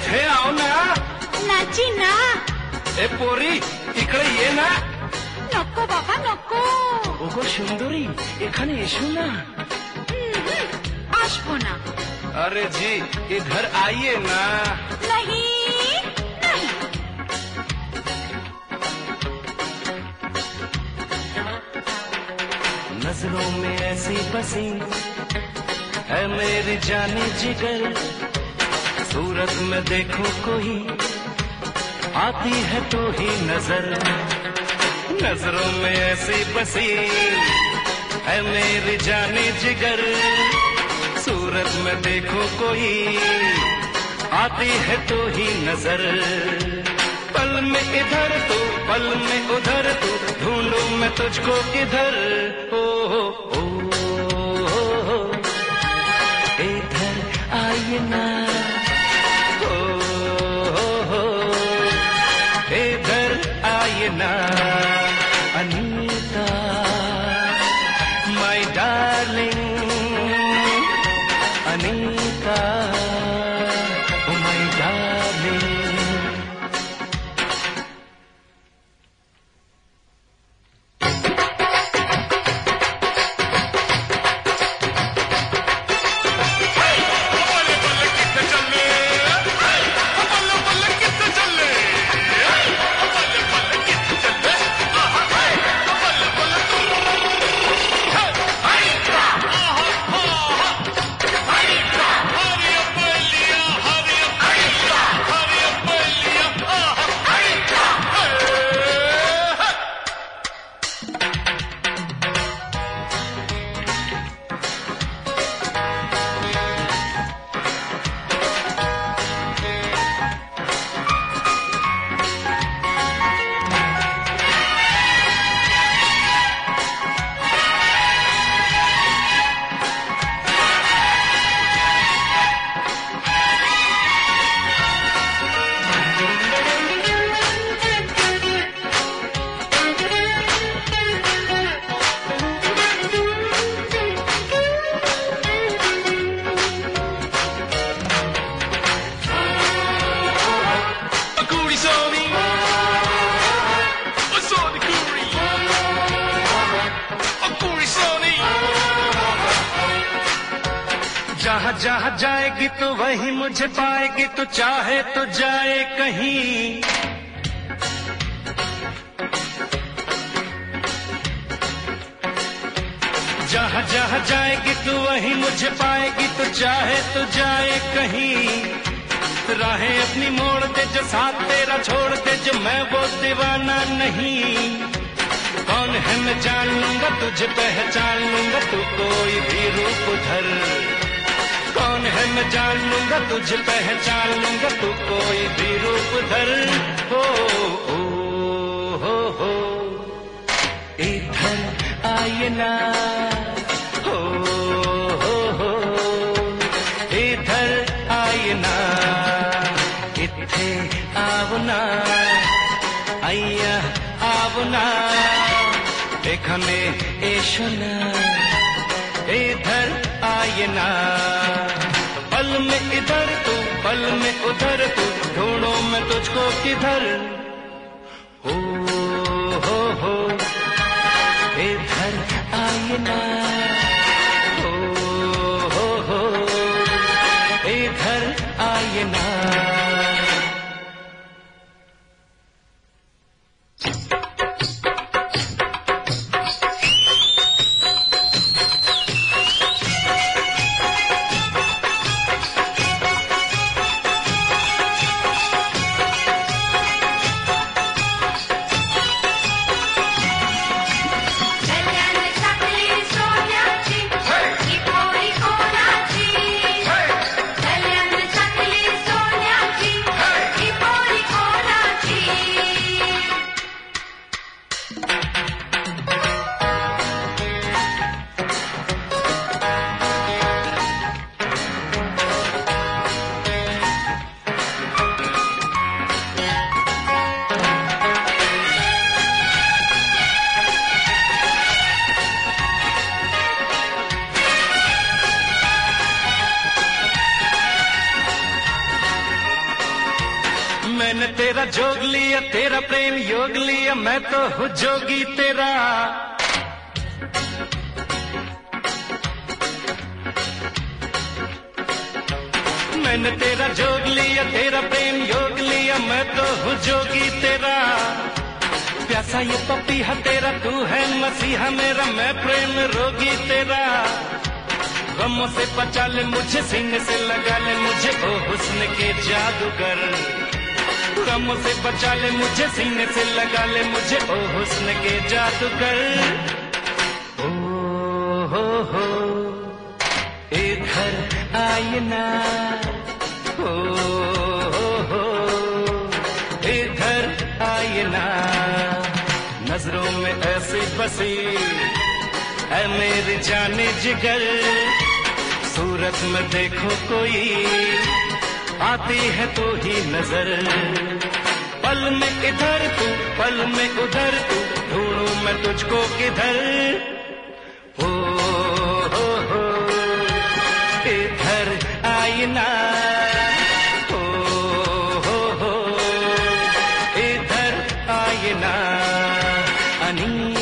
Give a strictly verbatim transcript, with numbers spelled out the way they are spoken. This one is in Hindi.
इथे आओ ना. नाची ना. ए पोरी इकडे ये ना. नको बाबा नको. ओगो सुंदरी एखाने एसो ना. आसबो ना. अरे जी इधर आइए ना. नहीं नहीं. नजरों में ऐसी बसी है मेरी जानी जिगर. सूरत में देखो कोई आती है तो ही नजर. नजरों में ऐसी बसी है मेरी जानी जिगर. सूरत में देखो कोई आती है तो ही नजर. पल में इधर तो पल में उधर तो ढूंढूं मैं तुझको किधर. ओ हो ओ हो इधर आइए ना. ओ हो इधर आइए ना. Anita my darling. Anita oh my darling. जहाँ जहाँ जाएगी तो वहीं मुझे पाएगी. तो चाहे तो जाए कहीं. जहाँ जहाँ जाएगी तो वहीं मुझे पाएगी. तो चाहे तो जाए कहीं. राहें अपनी मोड़ दे जो साथ तेरा छोड़ दे जो मैं वो दीवाना नहीं. कौन है मैं जान लूंगा तुझे पहचान लूंगा. तू कोई भी रूप धर. कौन है मैं जान लूंगा तुझे पहचान लूंगा. तू कोई भी रूप धर. हो ओ हो हो इधर आइए ना. हो हो हो इधर आइए ना. इथे आओ ना. आइया आओ ना. एखाने एसो ना. इधर आइए ना. पल में इधर तू पल में उधर तू ढूंढो मैं तुझको किधर. हो हो हो इधर आइए ना. हो हो हो इधर आइए ना. योग लिया मैं तो हूँ जोगी तेरा। मैंने तेरा जोग लिया, तेरा प्रेम योग लिया, मैं तो हूँ जोगी तेरा। प्यासा ये पपीहा तेरा, तू है मसीहा मेरा, मैं प्रेम रोगी तेरा। गमों से बचा ले मुझे, सीने से लगा ले मुझे, ओ हुस्न के जादूगर। गमों से बचा ले मुझे, सीने से लगा ले मुझे, ओ हुस्न के जादूगर। ओ हो हो इधर आए ना, ओ हो हो इधर आए ना। नजरों में ऐसी बसी है मेरी जाने जिगर, सूरत में देखो कोई आती है तो ही नजर। पल में इधर तू, पल में उधर तू, ढूंढूं मैं तुझको किधर। ओ हो हो इधर आए ना, ओ हो हो इधर आए ना। अनी